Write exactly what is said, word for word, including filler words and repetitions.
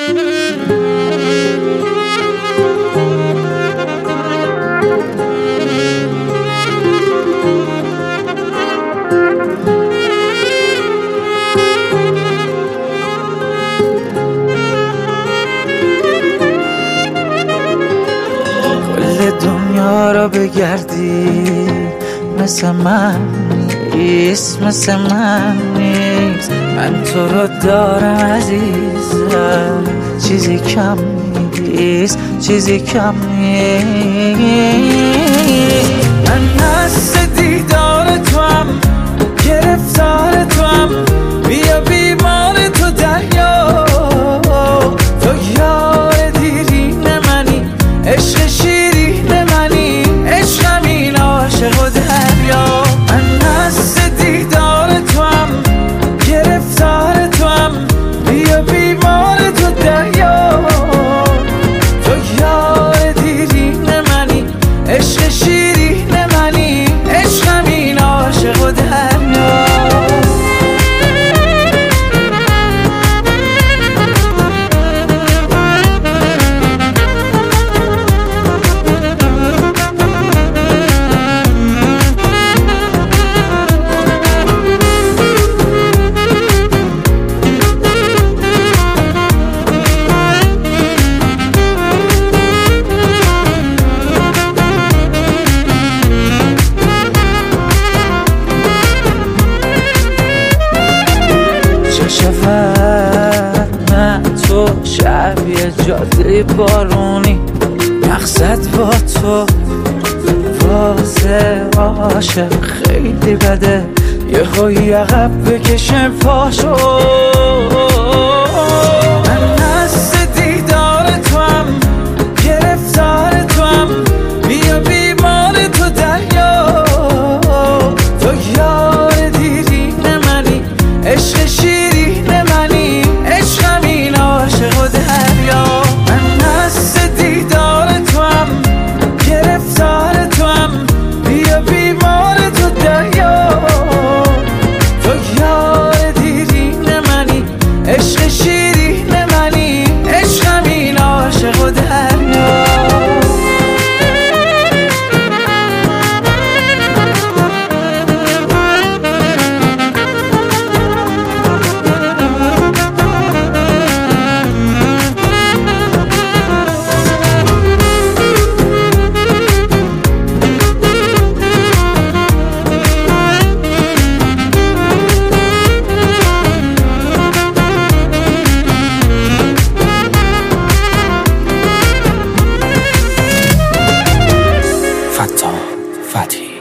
دنیا را بگردی مثل من نیست، مثل من نیست. من تو رو دارم عزیزم، چیزی کم نیست، چیزی کم نیست. من هست دیدار تو هم، گرفتار تو هم، بیا بیمار تو دریا. تو یار دیرین منی، عشق شیرین منی، عشقم این عاشق و دریا. من هست دیدار تو هم، گرفتار تو هم، بیا بیمار تو دریا. تو یار دیرین منی، عشق شیرین منی، عشقم این عاشق و دریا. من تو شبیه جاده بارونی، مقصد با تو واسه عاشق خیلی بده، یه خوی عقب بکشم پاشو. من هست دیدار تو هم، گرفتار تو هم، بیا بیمار تو دریا. تو یار دیرین منی، عشق شیرین منی، عشقم این عاشق و دریا. من هست دیدار تو هم، گرفتار تو هم، بیا بیمار تو دریا. تو یار دیرین منی، عشق شیرین منی، عشقم این عاشق و دریا. Fattah Fatih.